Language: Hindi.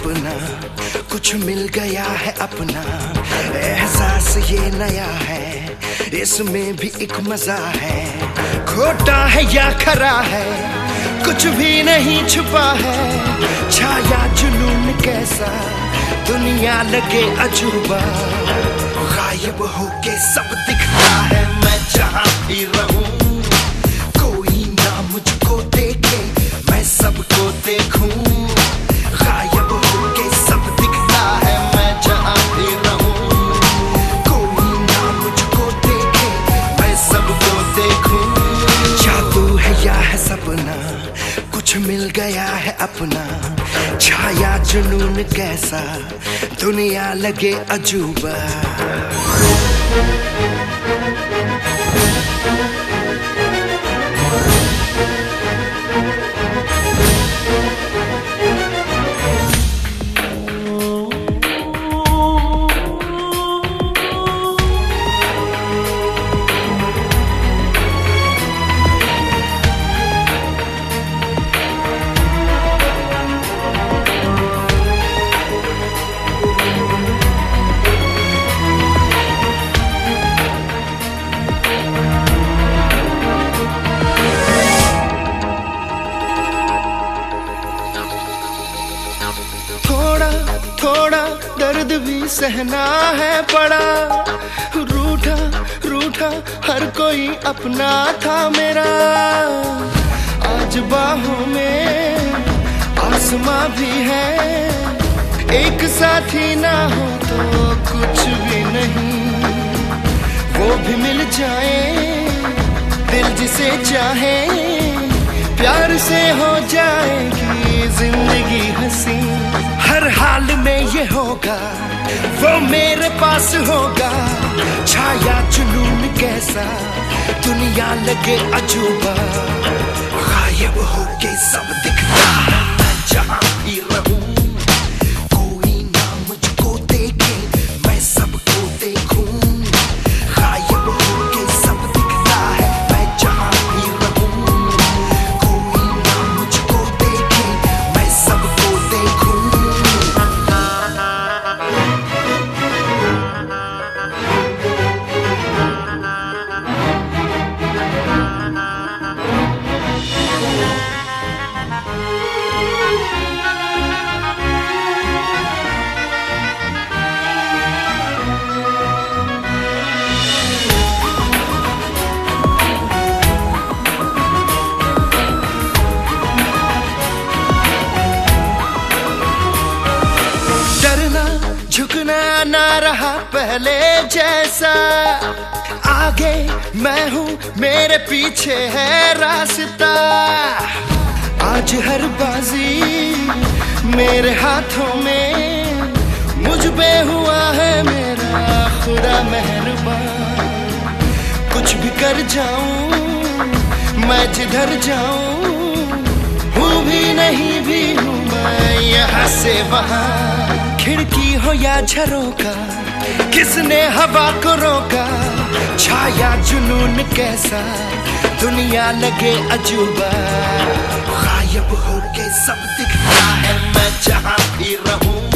सपना, कुछ मिल गया है अपना। एहसास ये नया है, इसमें भी एक मजा है। खोटा है या खरा है, कुछ भी नहीं छुपा है। छाया जुनून कैसा, दुनिया लगे अजूबा। गायब होके सब दिखता है, मैं जहाँ भी रहूं। कोई ना मुझको देखे, मैं सबको देखूं। गायब होके सब दिखता है, मैं जहाँ भी रहूं। कोई ना मुझको देखे, मैं सबको देखूं। जादू है या है सपना, कुछ मिल गया है अपना। छाया जुनून कैसा, दुनिया लगे अजूबा। थोड़ा थोड़ा दर्द भी सहना है पड़ा। रूठा रूठा हर कोई अपना था मेरा। आज बाहों में आसमां भी है। एक साथी ना हो तो कुछ भी नहीं। वो भी मिल जाए, दिल जिसे चाहे। प्यार से हो जाएगी जिंदगी हंसी। हर हाल में ये होगा, वो मेरे पास होगा। छाया जुनून कैसा, दुनिया लगे अजूबा। गायब होके सब दिखता है, मैं जहाँ भी रहूं। कोई ना मुझको देखे, मैं सबको देखूं। गायब होके सब दिखता है, मैं जहाँ भी रहूं। कोई ना मुझको देखे, मैं सबको देखूं। झुकना ना रहा पहले जैसा। आगे मैं हूँ, मेरे पीछे है रास्ता। आज हर बाजी मेरे हाथों में। मुझ पे हुआ है मेरा खुदा मेहरबान। कुछ भी कर जाऊं मैं, जिधर जाऊं हूँ भी नहीं भी हूँ मैं, यहाँ से वहाँ। खिड़की हो या झरोका, किसने हवा को रोका। छाया जुनून कैसा, दुनिया लगे अजूबा। गायब होके सब दिखता है, मैं जहाँ भी रहूं।